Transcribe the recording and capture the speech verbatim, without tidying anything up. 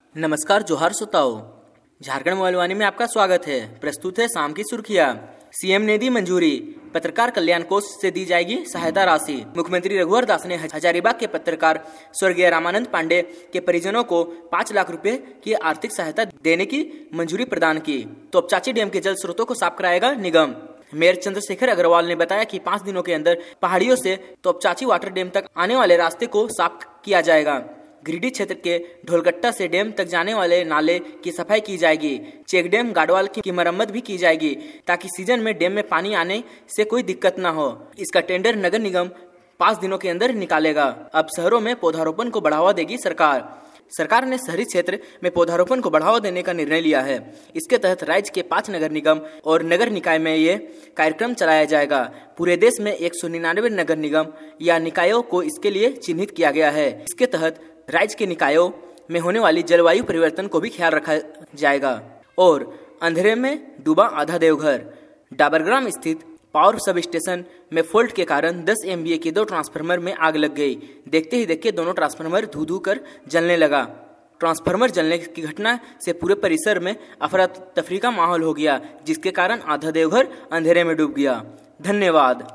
नमस्कार, जोहार श्रोताओं। झारखंड मोबाइल में आपका स्वागत है। प्रस्तुत है शाम की सुर्खियां। सीएम ने दी मंजूरी, पत्रकार कल्याण कोष से दी जाएगी सहायता राशि। मुख्यमंत्री रघुवर दास ने हजारीबाग के पत्रकार स्वर्गीय रामानंद पांडे के परिजनों को पाँच लाख रुपए की आर्थिक सहायता देने की मंजूरी प्रदान की। तोपचांची डैम के जल स्रोतों को साफ कराएगा निगम। मेयर चंद्रशेखर अग्रवाल ने बताया कि पाँच दिनों के अंदर पहाड़ियों से तोपचांची वाटर डैम तक आने वाले रास्ते को साफ किया जाएगा। गिरिडीह क्षेत्र के ढोलगट्टा से डैम तक जाने वाले नाले की सफाई की जाएगी। चेक डैम गाडवाल की मरम्मत भी की जाएगी ताकि सीजन में डैम में पानी आने से कोई दिक्कत न हो। इसका टेंडर नगर निगम पाँच दिनों के अंदर निकालेगा। अब शहरों में पौधारोपण को बढ़ावा देगी सरकार। सरकार ने शहरी क्षेत्र में पौधारोपण को बढ़ावा देने का निर्णय लिया है। इसके तहत राज्य के पांच नगर निगम और नगर निकाय में ये कार्यक्रम चलाया जाएगा। पूरे देश में एक सौ निन्यानवे नगर निगम या निकायों को इसके लिए चिन्हित किया गया है। इसके तहत राज्य के निकायों में होने वाली जलवायु परिवर्तन को भी ख्याल रखा जाएगा। और अंधेरे में डूबा आधा देवघर। डाबरग्राम स्थित पावर सब स्टेशन में फॉल्ट के कारण दस एमवीए के दो ट्रांसफार्मर में आग लग गई। देखते ही देखते दोनों ट्रांसफार्मर धू धू कर जलने लगा। ट्रांसफार्मर जलने की घटना से पूरे परिसर में अफरा तफरी का माहौल हो गया, जिसके कारण आधा देवघर अंधेरे में डूब गया। धन्यवाद।